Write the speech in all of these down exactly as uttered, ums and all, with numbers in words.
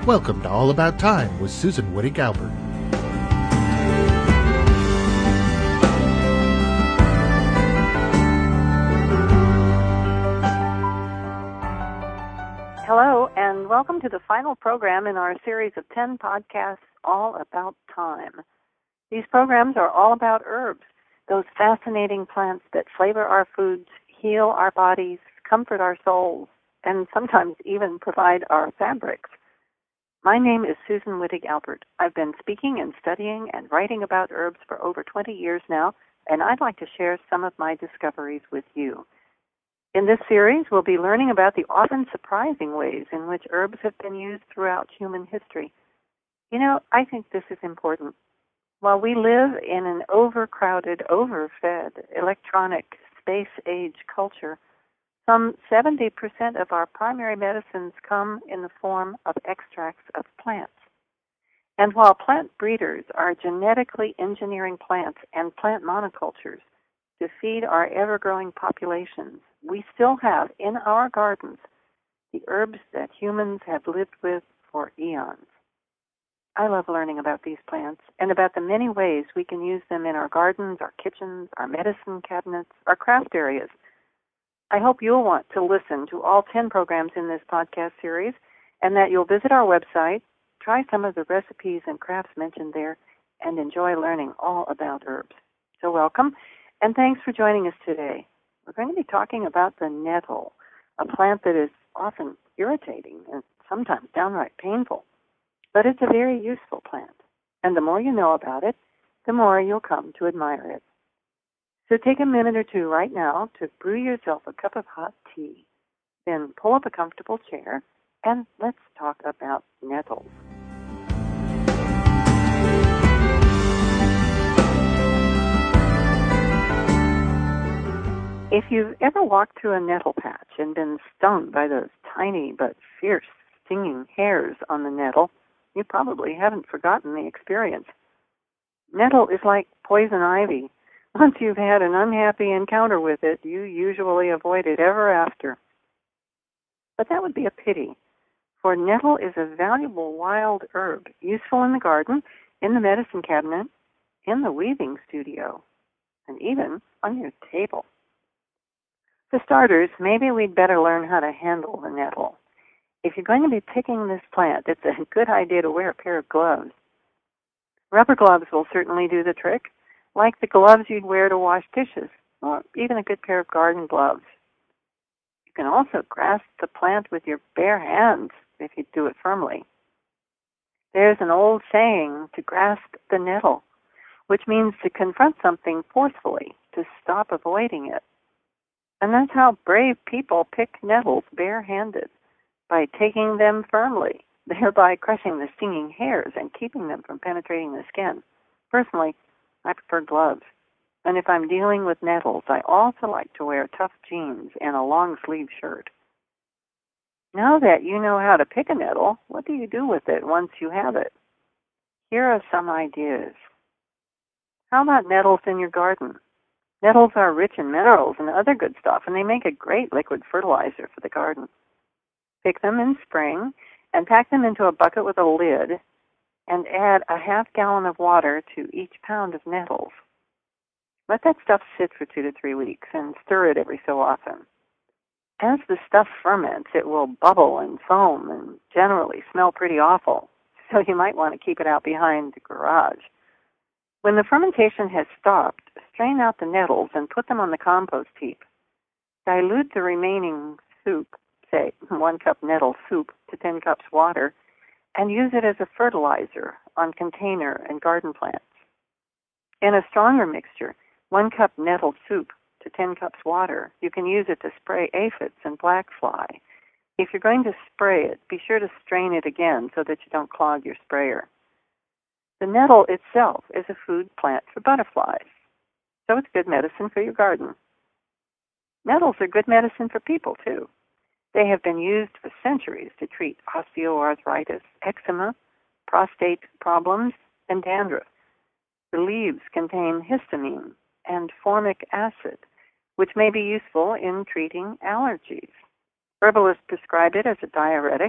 Welcome to All About Time with Susan Wittig Albert. Hello, and welcome to the final program in our series of ten podcasts all about time. These programs are all about herbs, those fascinating plants that flavor our foods, heal our bodies, comfort our souls, and sometimes even provide our fabrics. My name is Susan Wittig Albert. I've been speaking and studying and writing about herbs for over twenty years now, and I'd like to share some of my discoveries with you. In this series, we'll be learning about the often surprising ways in which herbs have been used throughout human history. You know, I think this is important. While we live in an overcrowded, overfed, electronic, space-age culture, some seventy percent of our primary medicines come in the form of extracts of plants. And while plant breeders are genetically engineering plants and plant monocultures to feed our ever-growing populations, we still have in our gardens the herbs that humans have lived with for eons. I love learning about these plants and about the many ways we can use them in our gardens, our kitchens, our medicine cabinets, our craft areas. I hope you'll want to listen to all ten programs in this podcast series and that you'll visit our website, try some of the recipes and crafts mentioned there, and enjoy learning all about herbs. So welcome, and thanks for joining us today. We're going to be talking about the nettle, a plant that is often irritating and sometimes downright painful. But it's a very useful plant, and the more you know about it, the more you'll come to admire it. So take a minute or two right now to brew yourself a cup of hot tea, then pull up a comfortable chair, and let's talk about nettles. If you've ever walked through a nettle patch and been stung by those tiny but fierce stinging hairs on the nettle, you probably haven't forgotten the experience. Nettle is like poison ivy. Once you've had an unhappy encounter with it, you usually avoid it ever after. But that would be a pity, for nettle is a valuable wild herb, useful in the garden, in the medicine cabinet, in the weaving studio, and even on your table. For starters, maybe we'd better learn how to handle the nettle. If you're going to be picking this plant, it's a good idea to wear a pair of gloves. Rubber gloves will certainly do the trick, like the gloves you'd wear to wash dishes, or even a good pair of garden gloves. You can also grasp the plant with your bare hands if you do it firmly. There's an old saying, to grasp the nettle, which means to confront something forcefully, to stop avoiding it. And that's how brave people pick nettles barehanded, by taking them firmly, thereby crushing the stinging hairs and keeping them from penetrating the skin. Personally, I prefer gloves. And if I'm dealing with nettles, I also like to wear tough jeans and a long-sleeve shirt. Now that you know how to pick a nettle, what do you do with it once you have it? Here are some ideas. How about nettles in your garden? Nettles are rich in minerals and other good stuff, and they make a great liquid fertilizer for the garden. Pick them in spring and pack them into a bucket with a lid and add a half gallon of water to each pound of nettles. Let that stuff sit for two to three weeks and stir it every so often. As the stuff ferments, it will bubble and foam and generally smell pretty awful, so you might want to keep it out behind the garage. When the fermentation has stopped, strain out the nettles and put them on the compost heap. Dilute the remaining soup, say one cup nettle soup to ten cups water, and use it as a fertilizer on container and garden plants. In a stronger mixture, one cup nettle soup to ten cups water, you can use it to spray aphids and black fly. If you're going to spray it, be sure to strain it again so that you don't clog your sprayer. The nettle itself is a food plant for butterflies, so it's good medicine for your garden. Nettles are good medicine for people, too. They have been used for centuries to treat osteoarthritis, eczema, prostate problems, and dandruff. The leaves contain histamine and formic acid, which may be useful in treating allergies. Herbalists prescribe it as a diuretic,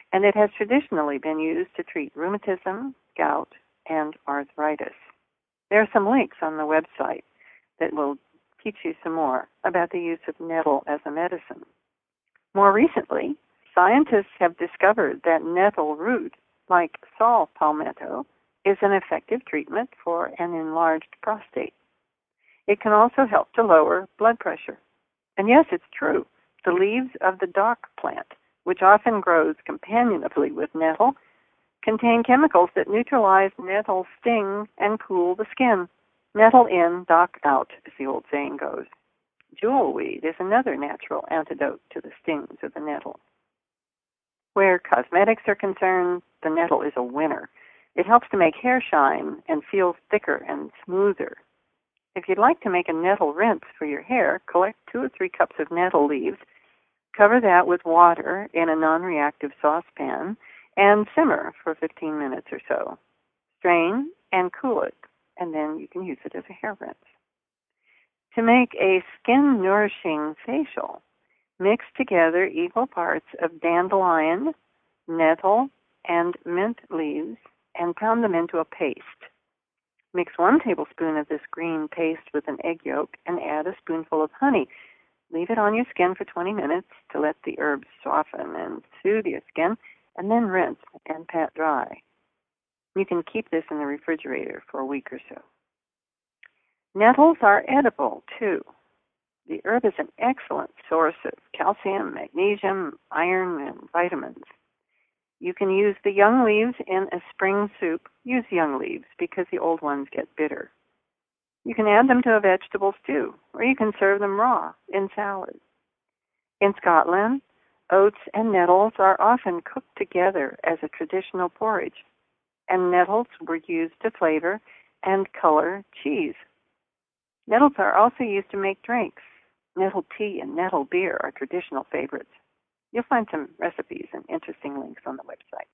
and it has traditionally been used to treat rheumatism, gout, and arthritis. There are some links on the website that will teach you some more about the use of nettle as a medicine. More recently, scientists have discovered that nettle root, like saw palmetto, is an effective treatment for an enlarged prostate. It can also help to lower blood pressure. And yes, it's true. The leaves of the dock plant, which often grows companionably with nettle, contain chemicals that neutralize nettle sting and cool the skin. Nettle in, dock out, as the old saying goes. Jewelweed is another natural antidote to the stings of the nettle. Where cosmetics are concerned, the nettle is a winner. It helps to make hair shine and feels thicker and smoother. If you'd like to make a nettle rinse for your hair, collect two or three cups of nettle leaves, cover that with water in a non-reactive saucepan, and simmer for fifteen minutes or so. Strain and cool it, and then you can use it as a hair rinse. To make a skin-nourishing facial, mix together equal parts of dandelion, nettle, and mint leaves, and pound them into a paste. Mix one tablespoon of this green paste with an egg yolk and add a spoonful of honey. Leave it on your skin for twenty minutes to let the herbs soften and soothe your skin, and then rinse and pat dry. You can keep this in the refrigerator for a week or so. Nettles are edible, too. The herb is an excellent source of calcium, magnesium, iron, and vitamins. You can use the young leaves in a spring soup. Use young leaves because the old ones get bitter. You can add them to a vegetable stew, or you can serve them raw in salad. In Scotland, oats and nettles are often cooked together as a traditional porridge, and nettles were used to flavor and color cheese. Nettles are also used to make drinks. Nettle tea and nettle beer are traditional favorites. You'll find some recipes and interesting links on the website.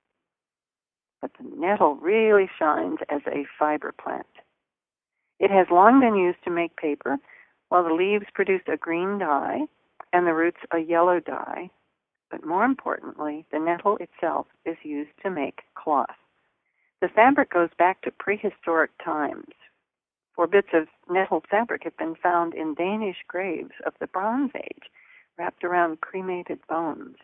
But the nettle really shines as a fiber plant. It has long been used to make paper, while the leaves produce a green dye and the roots a yellow dye. But more importantly, the nettle itself is used to make cloth. The fabric goes back to prehistoric times, for bits of nettle fabric have been found in Danish graves of the Bronze Age, wrapped around cremated bones.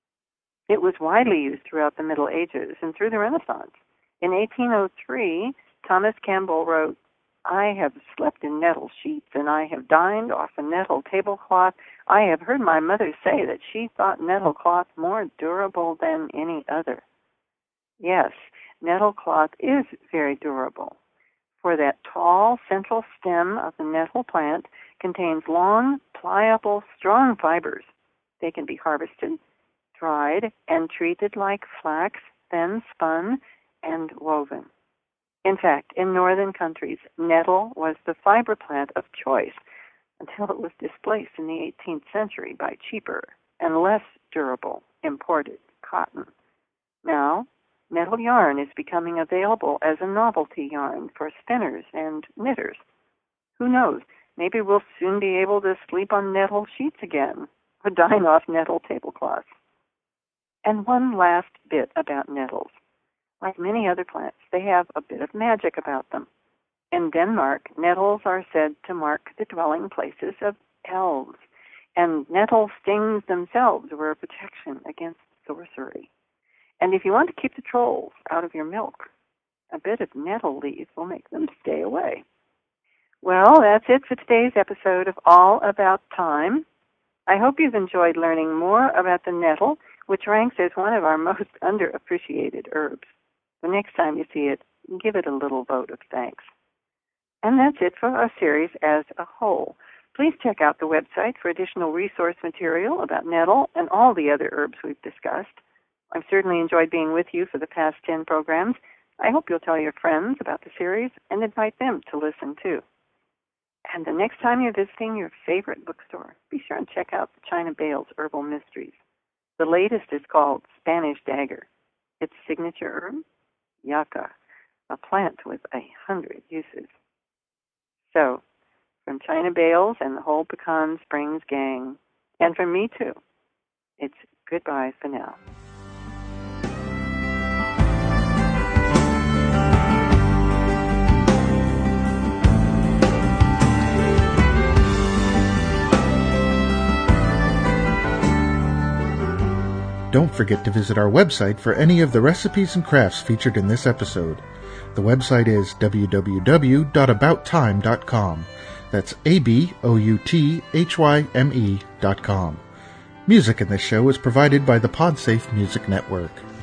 It was widely used throughout the Middle Ages and through the Renaissance. In eighteen oh three, Thomas Campbell wrote, "I have slept in nettle sheets, and I have dined off a nettle tablecloth. I have heard my mother say that she thought nettle cloth more durable than any other." Yes, nettle cloth is very durable, for that tall central stem of the nettle plant contains long, pliable, strong fibers. They can be harvested, dried, and treated like flax, then spun and woven. In fact, in northern countries, nettle was the fiber plant of choice until it was displaced in the eighteenth century by cheaper and less durable imported cotton. Now, nettle yarn is becoming available as a novelty yarn for spinners and knitters. Who knows, maybe we'll soon be able to sleep on nettle sheets again or dine off nettle tablecloths. And one last bit about nettles. Like many other plants, they have a bit of magic about them. In Denmark, nettles are said to mark the dwelling places of elves, and nettle stings themselves were a protection against sorcery. And if you want to keep the trolls out of your milk, a bit of nettle leaves will make them stay away. Well, that's it for today's episode of All About Time. I hope you've enjoyed learning more about the nettle, which ranks as one of our most underappreciated herbs. The next time you see it, give it a little vote of thanks. And that's it for our series as a whole. Please check out the website for additional resource material about nettle and all the other herbs we've discussed. I've certainly enjoyed being with you for the past ten programs. I hope you'll tell your friends about the series and invite them to listen too. And the next time you're visiting your favorite bookstore, be sure and check out the China Bales Herbal Mysteries. The latest is called Spanish Dagger. Its signature herb, yucca, a plant with a hundred uses. So, from China Bales and the whole Pecan Springs gang, and from me too, it's goodbye for now. don't forget to visit our website for any of the recipes and crafts featured in this episode. The website is w w w dot about time dot com. That's A B O U T H Y M E dot com. Music in this show is provided by the Podsafe Music Network.